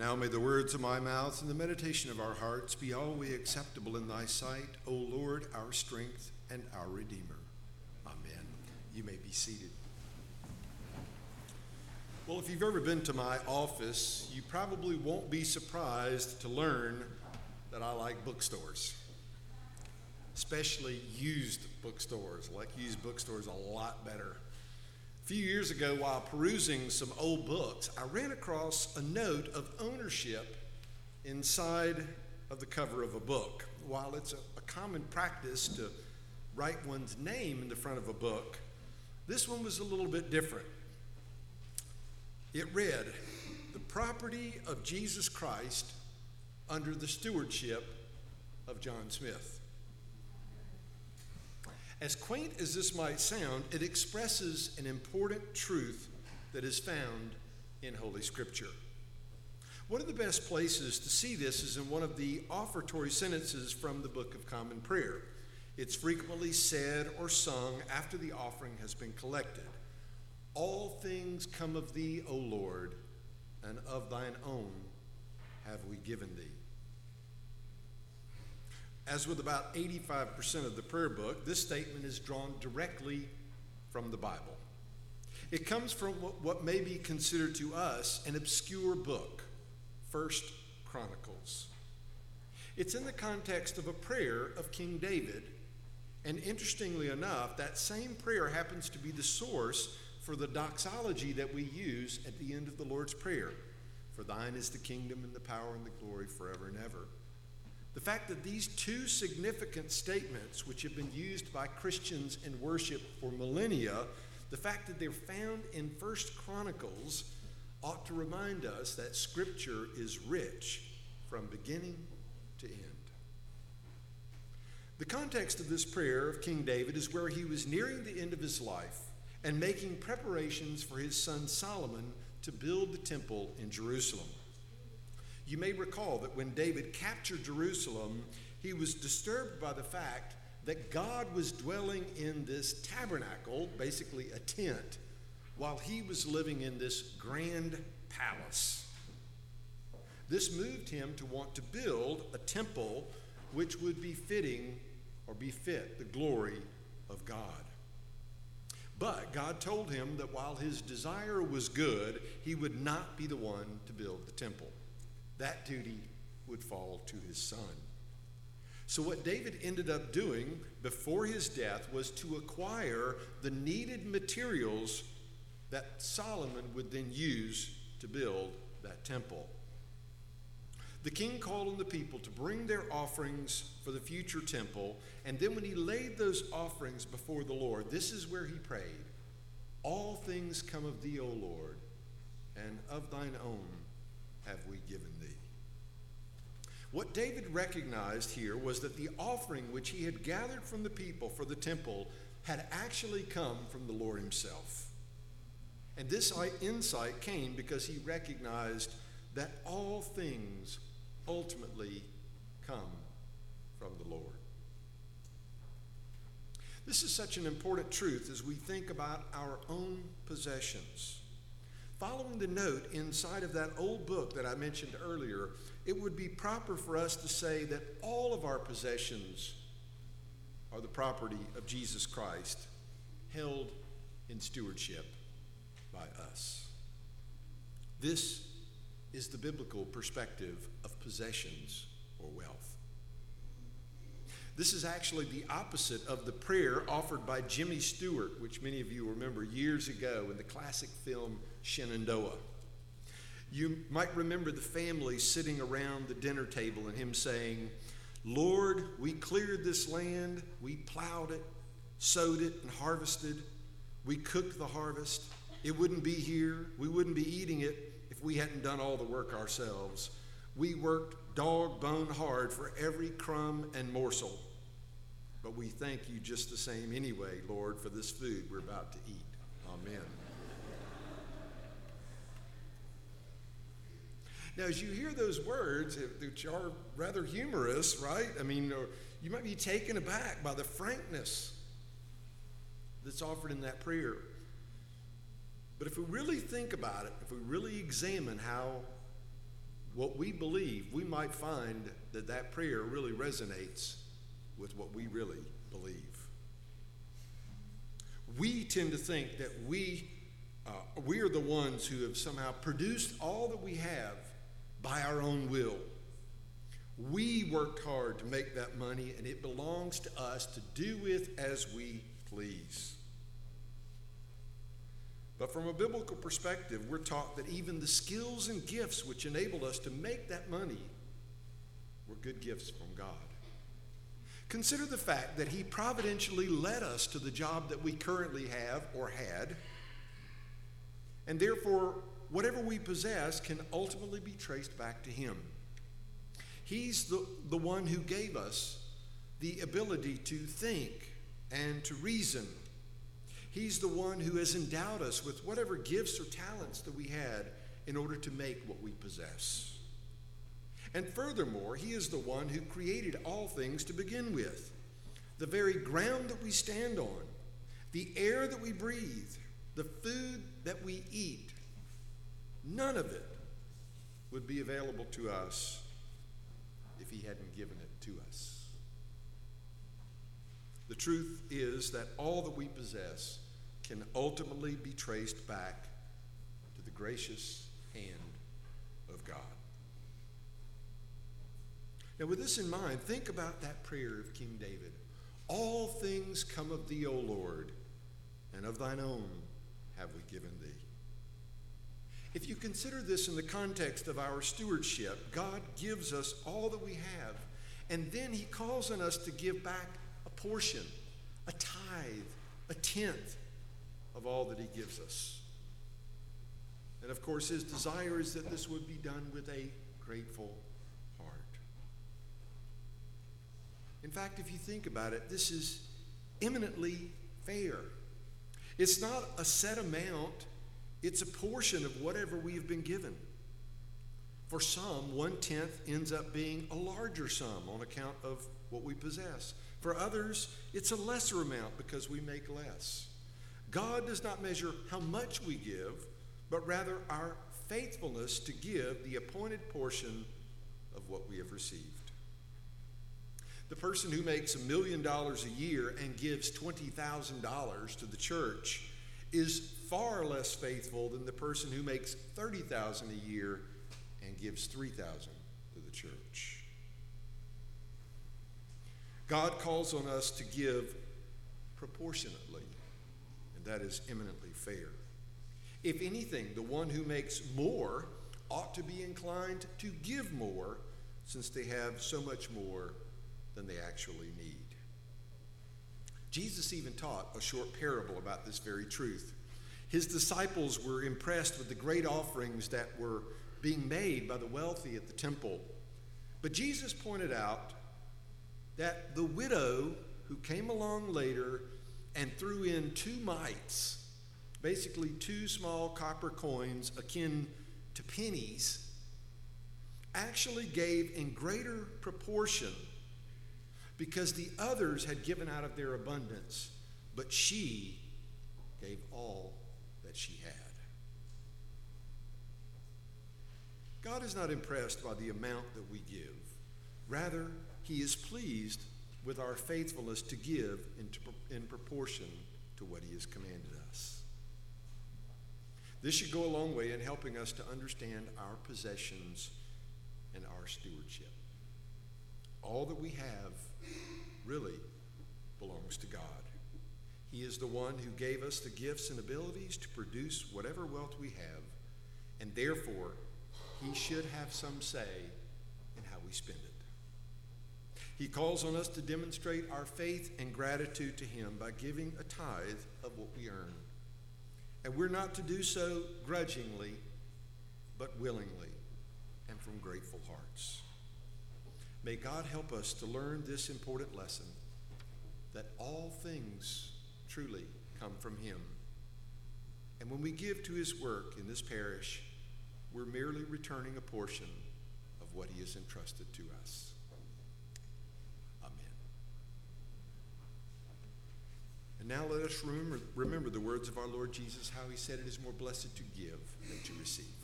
Now may the words of my mouth and the meditation of our hearts be always acceptable in thy sight, O Lord, our strength and our Redeemer. Amen. You may be seated. Well, if you've ever been to my office, you probably won't be surprised to learn that I like bookstores, especially used bookstores. I like used bookstores a lot better. A few years ago, while perusing some old books, I ran across a note of ownership inside of the cover of a book. While it's a common practice to write one's name in the front of a book, this one was a little bit different. It read, "The property of Jesus Christ under the stewardship of John Smith." As quaint as this might sound, it expresses an important truth that is found in Holy Scripture. One of the best places to see this is in one of the offertory sentences from the Book of Common Prayer. It's frequently said or sung after the offering has been collected. "All things come of thee, O Lord, and of thine own have we given thee." As with about 85% of the prayer book, this statement is drawn directly from the Bible. It comes from what may be considered to us an obscure book, 1 Chronicles. It's in the context of a prayer of King David, and interestingly enough, that same prayer happens to be the source for the doxology that we use at the end of the Lord's Prayer. "For thine is the kingdom and the power and the glory forever and ever." The fact that these two significant statements, which have been used by Christians in worship for millennia, the fact that they're found in 1 Chronicles ought to remind us that Scripture is rich from beginning to end. The context of this prayer of King David is where he was nearing the end of his life and making preparations for his son Solomon to build the temple in Jerusalem. You may recall that when David captured Jerusalem, he was disturbed by the fact that God was dwelling in this tabernacle, basically a tent, while he was living in this grand palace. This moved him to want to build a temple which would be fitting or befit the glory of God. But God told him that while his desire was good, he would not be the one to build the temple. That duty would fall to his son. So what David ended up doing before his death was to acquire the needed materials that Solomon would then use to build that temple. The king called on the people to bring their offerings for the future temple, and then when he laid those offerings before the Lord, this is where he prayed, "All things come of thee, O Lord, and of thine own have we given thee." What David recognized here was that the offering which he had gathered from the people for the temple had actually come from the Lord himself. And this insight came because he recognized that all things ultimately come from the Lord. This is such an important truth as we think about our own possessions. Following the note inside of that old book that I mentioned earlier, it would be proper for us to say that all of our possessions are the property of Jesus Christ, held in stewardship by us. This is the biblical perspective of possessions or wealth. This is actually the opposite of the prayer offered by Jimmy Stewart, which many of you remember years ago in the classic film Shenandoah. You might remember the family sitting around the dinner table and him saying, "Lord, we cleared this land, we plowed it, sowed it, and harvested. We cooked the harvest. It wouldn't be here. We wouldn't be eating it if we hadn't done all the work ourselves. We worked dog bone hard for every crumb and morsel. But we thank you just the same anyway, Lord, for this food we're about to eat. Amen." Now, as you hear those words, which are rather humorous, right? I mean, you might be taken aback by the frankness that's offered in that prayer. But if we really think about it, if we really examine how what we believe, we might find that that prayer really resonates with what we really believe. We tend to think that we are the ones who have somehow produced all that we have by our own will. We worked hard to make that money, and it belongs to us to do with as we please. But from a biblical perspective, we're taught that even the skills and gifts which enabled us to make that money were good gifts from God. Consider the fact that he providentially led us to the job that we currently have or had, and therefore whatever we possess can ultimately be traced back to him. He's the one who gave us the ability to think and to reason. He's the one who has endowed us with whatever gifts or talents that we had in order to make what we possess. And furthermore, he is the one who created all things to begin with. The very ground that we stand on, the air that we breathe, the food that we eat, none of it would be available to us if he hadn't given it to us. The truth is that all that we possess can ultimately be traced back to the gracious hand of God. Now, with this in mind, think about that prayer of King David. All things come of thee, O Lord, and of thine own have we given thee. If you consider this in the context of our stewardship, God gives us all that we have, and then he calls on us to give back a portion, a tithe, a tenth of all that he gives us. And of course, his desire is that this would be done with a grateful heart. In fact, if you think about it, this is eminently fair. It's not a set amount, it's a portion of whatever we have been given. For some, 1/10 ends up being a larger sum on account of what we possess. For others, it's a lesser amount because we make less. God does not measure how much we give, but rather our faithfulness to give the appointed portion of what we have received. The person who makes $1 million a year and gives $20,000 to the church is far less faithful than the person who makes $30,000 a year and gives $3,000 to the church. God calls on us to give proportionately, and that is eminently fair. If anything, the one who makes more ought to be inclined to give more, since they have so much more than they actually need. Jesus even taught a short parable about this very truth. His disciples were impressed with the great offerings that were being made by the wealthy at the temple. But Jesus pointed out that the widow who came along later and threw in 2 mites, basically 2 small copper coins akin to pennies, actually gave in greater proportion because the others had given out of their abundance, but she gave all that she had. God is not impressed by the amount that we give. Rather, he is pleased with our faithfulness to give in proportion to what he has commanded us. This should go a long way in helping us to understand our possessions and our stewardship. All that we have really belongs to God. He is the one who gave us the gifts and abilities to produce whatever wealth we have, and therefore he should have some say in how we spend it. He calls on us to demonstrate our faith and gratitude to him by giving a tithe of what we earn. And we're not to do so grudgingly, but willingly and from grateful hearts. May God help us to learn this important lesson, that all things truly come from him. And when we give to his work in this parish, we're merely returning a portion of what he has entrusted to us. Amen. And now let us remember the words of our Lord Jesus, how he said it is more blessed to give than to receive.